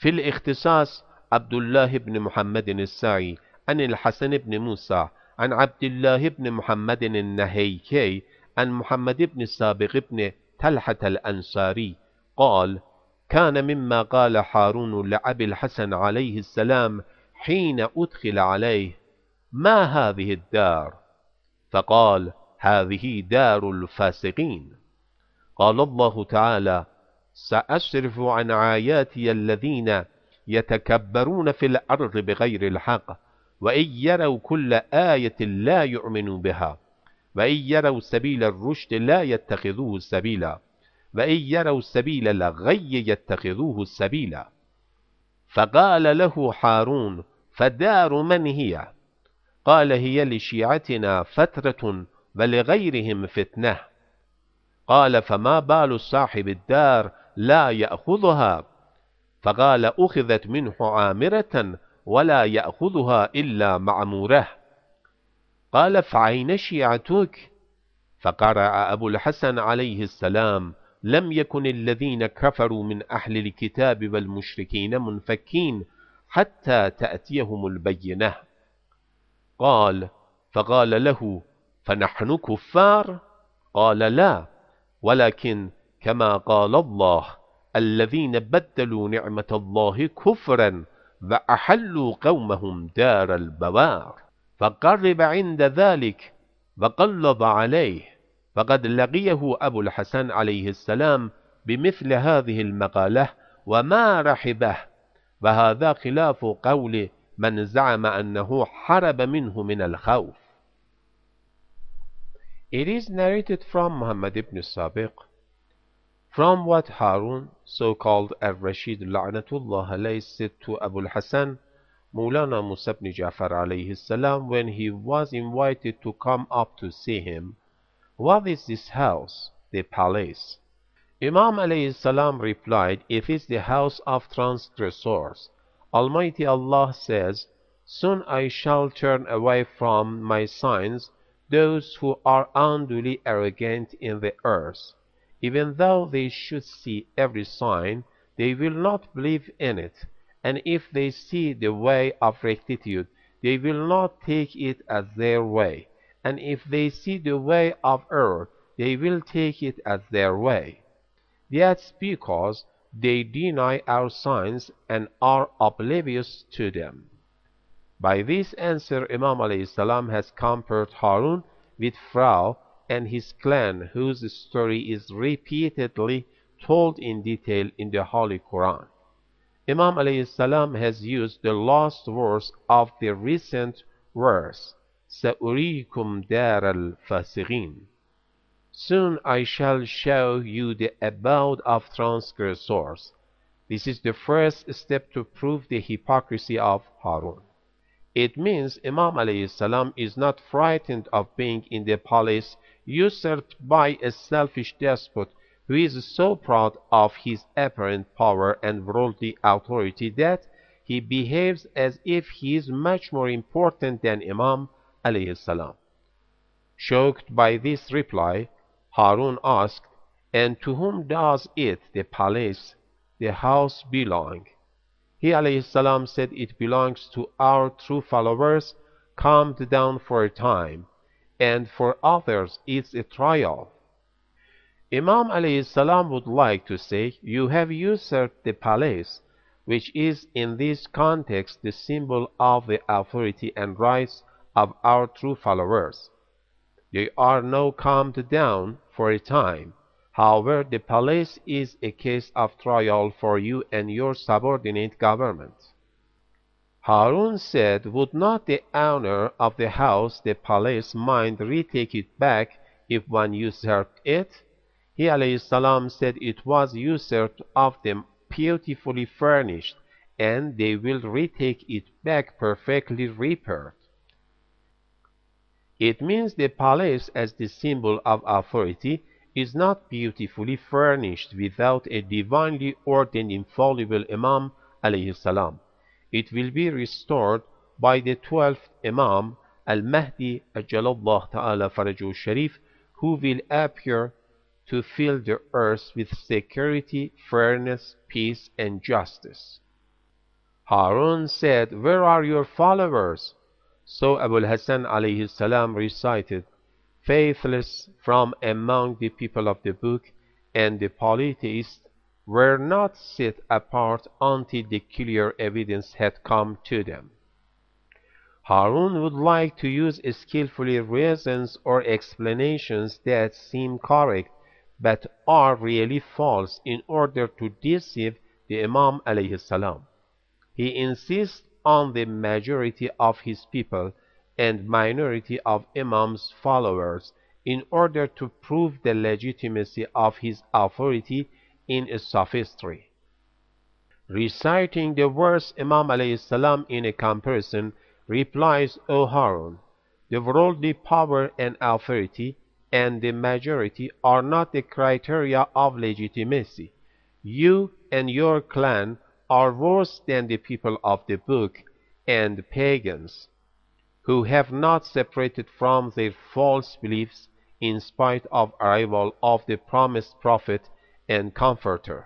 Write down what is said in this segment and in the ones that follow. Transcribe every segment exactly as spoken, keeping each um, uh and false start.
في الاختصاص عبد الله بن محمد السعي عن الحسن بن موسى عن عبد الله بن محمد النهيكي عن محمد بن السابق بن طلحة الأنصاري قال: كان مما قال هارون لأبي الحسن عليه السلام حين أدخل عليه: ما هذه الدار؟ فقال: هذه دار الفاسقين. قال الله تعالى: سأصرف عن آياتي الذين يتكبرون في الأرض بغير الحق وإن يروا كل آية لا يؤمنوا بها وإن يروا سبيل الرشد لا يتخذوه سبيلا وإن يروا سبيل الغي يتخذوه سبيلا. فقال له هارون: فدار من هي؟ قال: هي لشيعتنا فترة ولغيرهم فتنة. قال: فما بال صاحب الدار لا يأخذها؟ فقال: أخذت منه عامرة ولا يأخذها إلا معمورة. قال: فأين شيعتك؟ فقرأ أبو الحسن عليه السلام: لم يكن الذين كفروا من أهل الكتاب والمشركين منفكين حتى تأتيهم البينة. قال: فقال له: فنحن كفار؟ قال: لا، ولكن كما قال الله: الذين بدلوا نعمة الله كفرا وأحلوا قومهم دار البوار. فقرب عند ذلك وقلب عليه، فقد لقيه أبو الحسن عليه السلام بمثل هذه المقالة وما رحبه، وهذا خلاف قول من زعم أنه حرب منه من الخوف. It is narrated from Muhammad ibn Sabiq, from what Harun, so-called Al-Rashid La'natullah alayhi, said to Abu al-Hasan, Maulana Musa ibn Ja'far alayhi salam, when he was invited to come up to see him: what is this house, the palace? Imam alayhi salam replied: it is the house of transgressors. Almighty Allah says: soon I shall turn away from my signs those who are unduly arrogant in the earth. Even though they should see every sign, they will not believe in it, and if they see the way of rectitude, they will not take it as their way, and if they see the way of error, they will take it as their way. That's because they deny our signs and are oblivious to them. By this answer, Imam alayhi salam has compared Harun with Pharaoh and his clan, whose story is repeatedly told in detail in the Holy Quran. Imam alayhi salam has used the last verse of the recent verse, سَأُرِيكُمْ دَارَ الْفَاسِقِينَ. Soon I shall show you the abode of transgressors. This is the first step to prove the hypocrisy of Harun. It means Imam alayhi salam is not frightened of being in the palace usurped by a selfish despot who is so proud of his apparent power and worldly authority that he behaves as if he is much more important than Imam alayhi salam. Shocked by this reply, Harun asked: and to whom does it, the palace, the house, belong? He alayhi salam said: it belongs to our true followers, calmed down for a time, and for others it's a trial. Imam alayhi salam would like to say: you have usurped the palace, which is in this context the symbol of the authority and rights of our true followers. They are now calmed down for a time. However, the palace is a case of trial for you and your subordinate government. Harun said: would not the owner of the house, the palace, mind retake it back if one usurped it? He alayhi salam said: it was usurped of them beautifully furnished, and they will retake it back perfectly repaired. It means the palace as the symbol of authority is not beautifully furnished without a divinely ordained infallible Imam alayhi salam. It will be restored by the twelfth Imam, Al-Mahdi Ajalallah Ta'ala Farajuh Sharif, who will appear to fill the earth with security, fairness, peace, and justice. Harun said, "Where are your followers?" So Abu al-Hasan alayhi salam recited, "Faithless from among the people of the book and the polytheists were not set apart until the clear evidence had come to them." Harun would like to use skillfully reasons or explanations that seem correct but are really false in order to deceive the Imam alayhi salam. He insists on the majority of his people and minority of Imam's followers in order to prove the legitimacy of his authority in a sophistry. Reciting the verse, Imam alayhi salam in a comparison replies, "O Harun, the worldly power and authority and the majority are not the criteria of legitimacy. You and your clan are worse than the people of the book and pagans, who have not separated from their false beliefs in spite of arrival of the promised prophet and comforter."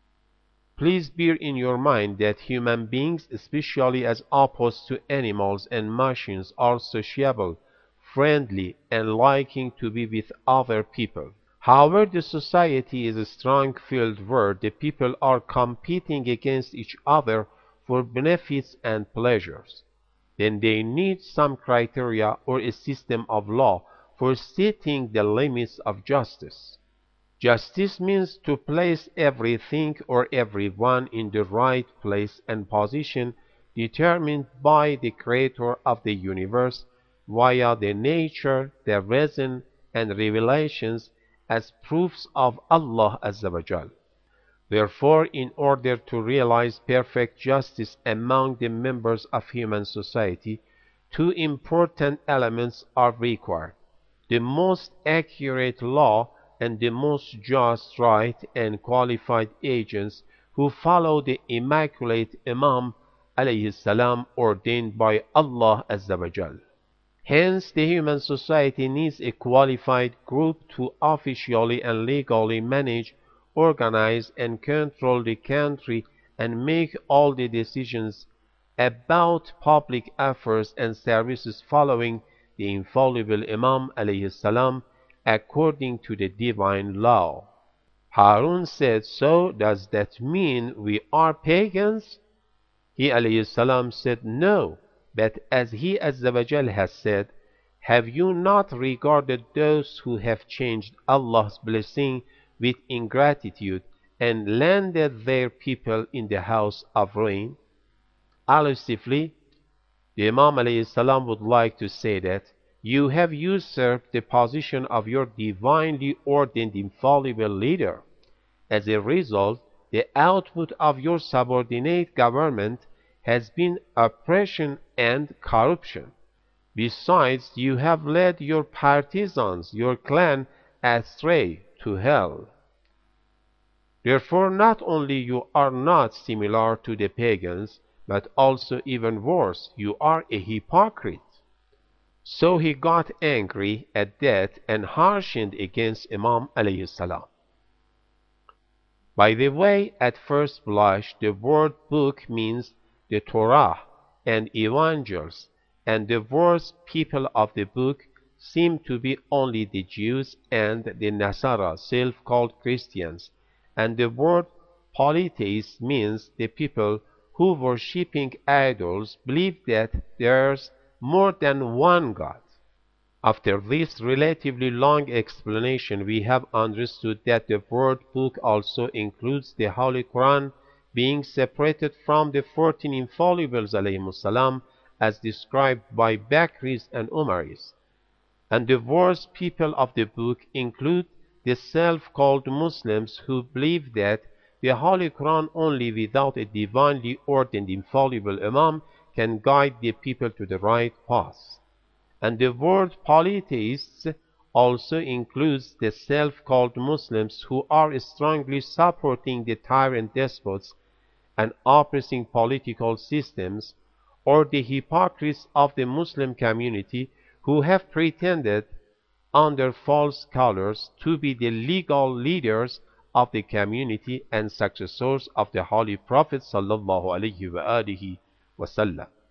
Please bear in your mind that human beings, especially as opposed to animals and machines, are sociable, friendly, and liking to be with other people. However, the society is a strong field where the people are competing against each other for benefits and pleasures. Then they need some criteria or a system of law for setting the limits of justice. Justice means to place everything or everyone in the right place and position determined by the Creator of the universe via the nature, the reason, and revelations as proofs of Allah Azza wa Jal. Therefore, in order to realize perfect justice among the members of human society, two important elements are required: the most accurate law and the most just, right, and qualified agents who follow the immaculate Imam alayhi salam ordained by Allah Azza wa Jal. Hence, the human society needs a qualified group to officially and legally manage, organize, and control the country and make all the decisions about public affairs and services following the infallible Imam alayhi salam according to the divine law. Harun said, "So does that mean we are pagans?" He alayhi salam said, "No, but as he Azza wa Jal has said, have you not regarded those who have changed Allah's blessing with ingratitude and landed their people in the house of ruin?" Allusively, the Imam alayhi salam would like to say that you have usurped the position of your divinely ordained infallible leader. As a result, the output of your subordinate government has been oppression and corruption. Besides, you have led your partisans, your clan, astray to hell. Therefore, not only you are not similar to the pagans, but also even worse, you are a hypocrite. So he got angry at that and harshened against Imam alayhi salam. By the way, at first blush, the word book means the Torah and Evangels, and the words people of the book seem to be only the Jews and the Nasara, self-called Christians, and the word polytheist means the people who worshipping idols believe that there's more than one God. After this relatively long explanation, we have understood that the word book also includes the Holy Quran, being separated from the fourteen infallibles alayhimus salam as described by Bakris and Umaris. And the words people of the book include the self-called Muslims who believe that the Holy Quran only without a divinely ordained infallible Imam can guide the people to the right path. And the word polytheists also includes the self-called Muslims who are strongly supporting the tyrant despots and oppressing political systems, or the hypocrites of the Muslim community who have pretended under false colors to be the legal leaders of the community and successors of the Holy Prophet sallallahu alaihi wasallam.